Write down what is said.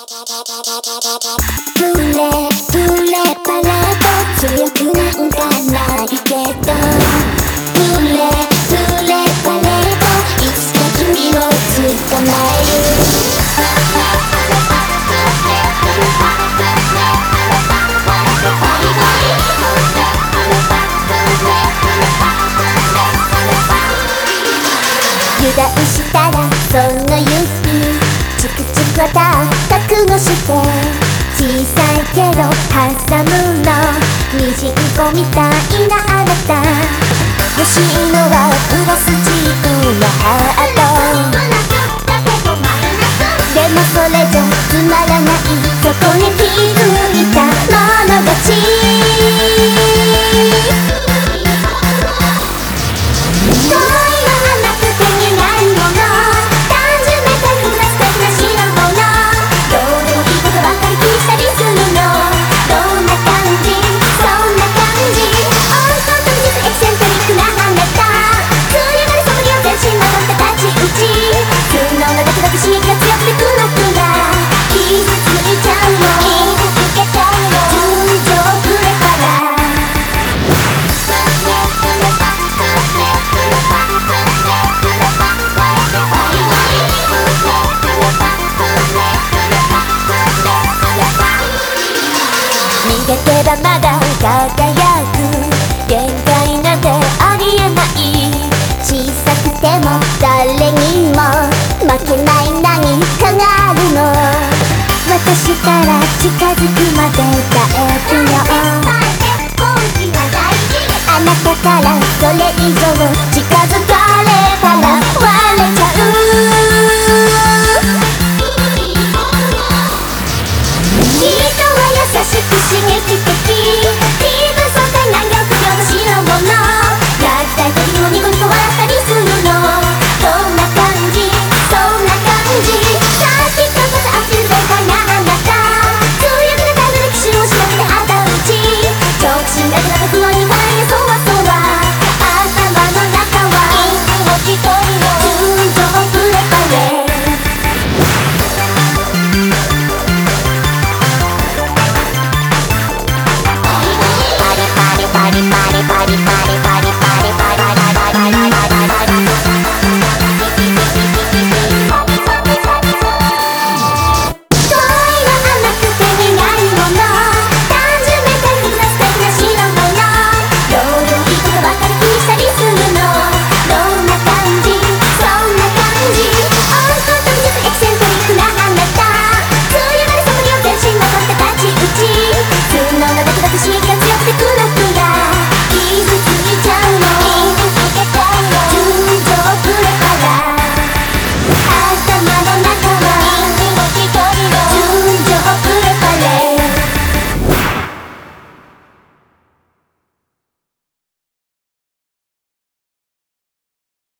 パレード強くなんかないけどプレパレードいつか君を捕まえる油断したらその指チクチクは覚悟して小さいけどハンサムのミジンコみたいなあなた欲しいのはプラスチックのハートでもそれじゃつまらないそこに気づいたもの勝ち逃げてばまだ輝く限界なんてありえない小さくても誰にも負けない何かがあるの私から近づくまで耐えるよあなたからそれ以上